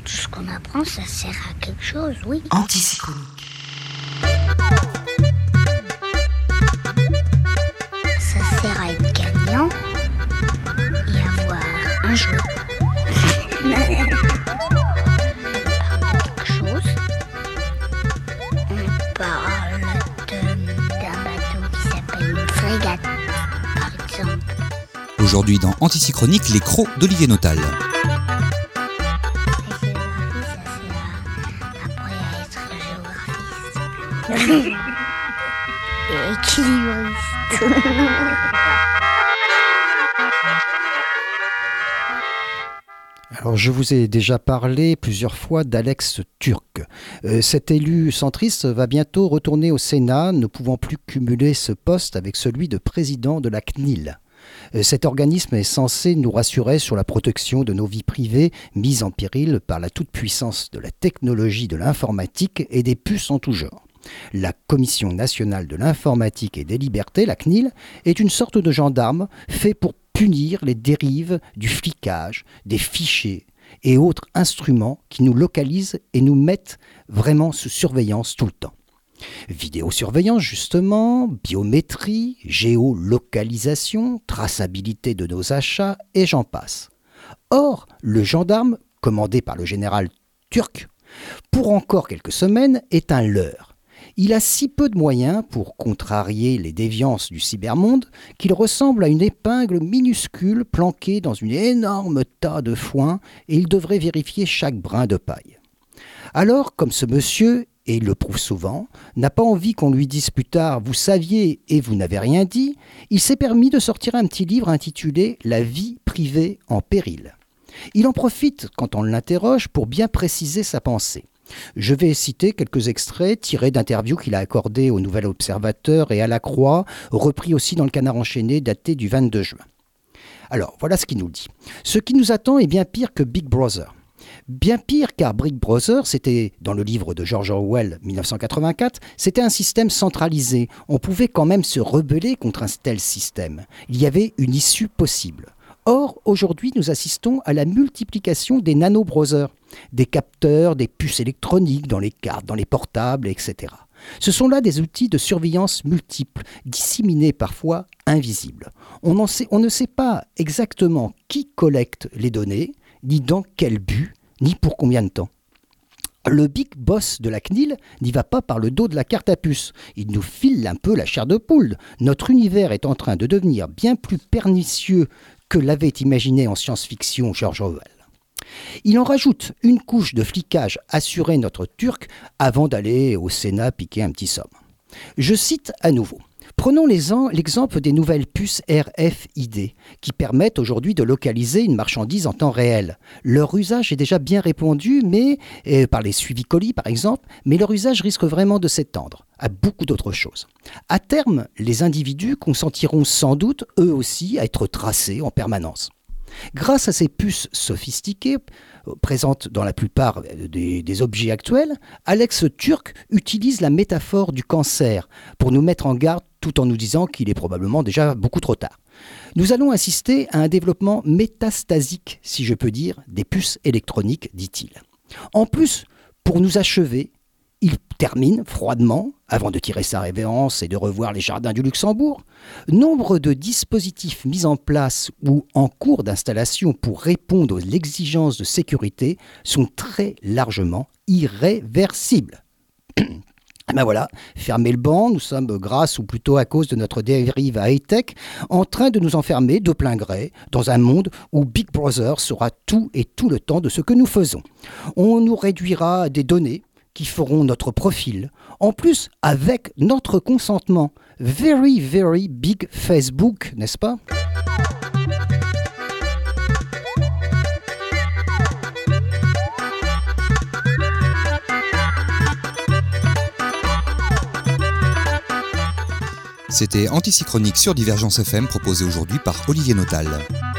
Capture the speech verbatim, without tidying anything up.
Tout ce qu'on apprend, ça sert à quelque chose, oui. Antisynchronique. Ça sert à être gagnant et avoir un jeu. On parle de quelque chose. On parle de, d'un bateau qui s'appelle une frégate, par exemple. Aujourd'hui dans Antisynchronique, les crocs d'Olivier Notal. Et équilibriste. Alors, je vous ai déjà parlé plusieurs fois d'Alex Türk. Euh, cet élu centriste va bientôt retourner au Sénat, ne pouvant plus cumuler ce poste avec celui de président de la C N I L. Euh, cet organisme est censé nous rassurer sur la protection de nos vies privées mises en péril par la toute-puissance de la technologie de l'informatique et des puces en tout genre. La Commission nationale de l'informatique et des libertés, la C N I L, est une sorte de gendarme fait pour punir les dérives du flicage, des fichiers et autres instruments qui nous localisent et nous mettent vraiment sous surveillance tout le temps. Vidéosurveillance justement, biométrie, géolocalisation, traçabilité de nos achats et j'en passe. Or, le gendarme, commandé par le général Türk, pour encore quelques semaines, est un leurre. Il a si peu de moyens pour contrarier les déviances du cybermonde qu'il ressemble à une épingle minuscule planquée dans une énorme tas de foin et il devrait vérifier chaque brin de paille. Alors, comme ce monsieur, et il le prouve souvent, n'a pas envie qu'on lui dise plus tard « vous saviez et vous n'avez rien dit », il s'est permis de sortir un petit livre intitulé « La vie privée en péril ». Il en profite quand on l'interroge pour bien préciser sa pensée. Je vais citer quelques extraits tirés d'interviews qu'il a accordées au Nouvel Observateur et à La Croix, repris aussi dans le Canard enchaîné daté du vingt-deux juin. Alors, voilà ce qu'il nous dit. Ce qui nous attend est bien pire que Big Brother. Bien pire car Big Brother, c'était, dans le livre de George Orwell, dix-neuf cent quatre-vingt-quatre, c'était un système centralisé. On pouvait quand même se rebeller contre un tel système. Il y avait une issue possible. Or, aujourd'hui, nous assistons à la multiplication des nano-browsers, des capteurs, des puces électroniques dans les cartes, dans les portables, et cetera. Ce sont là des outils de surveillance multiples, disséminés parfois invisibles. On, en sait, on ne sait pas exactement qui collecte les données, ni dans quel but, ni pour combien de temps. Le big boss de la C N I L n'y va pas par le dos de la carte à puce. Il nous file un peu la chair de poule. Notre univers est en train de devenir bien plus pernicieux que l'avait imaginé en science-fiction George Orwell. Il en rajoute une couche de flicage assurée notre Turc avant d'aller au Sénat piquer un petit somme. Je cite à nouveau. Prenons l'exemple des nouvelles puces R F I D qui permettent aujourd'hui de localiser une marchandise en temps réel. Leur usage est déjà bien répandu, mais euh, par les suivis colis par exemple, mais leur usage risque vraiment de s'étendre à beaucoup d'autres choses. À terme, les individus consentiront sans doute eux aussi à être tracés en permanence. Grâce à ces puces sophistiquées, présentes dans la plupart des, des objets actuels, Alex Türk utilise la métaphore du cancer pour nous mettre en garde tout en nous disant qu'il est probablement déjà beaucoup trop tard. Nous allons assister à un développement métastasique, si je peux dire, des puces électroniques, dit-il. En plus, pour nous achever, il termine froidement, avant de tirer sa révérence et de revoir les jardins du Luxembourg, nombre de dispositifs mis en place ou en cours d'installation pour répondre aux exigences de sécurité sont très largement irréversibles. Ben voilà, fermez le banc, nous sommes grâce ou plutôt à cause de notre dérive high-tech en train de nous enfermer de plein gré dans un monde où Big Brother saura tout et tout le temps de ce que nous faisons. On nous réduira à des données qui feront notre profil, en plus avec notre consentement. Very, very big Facebook, n'est-ce pas ? C'était Antisynchronique sur Divergence F M, proposé aujourd'hui par Olivier Notal.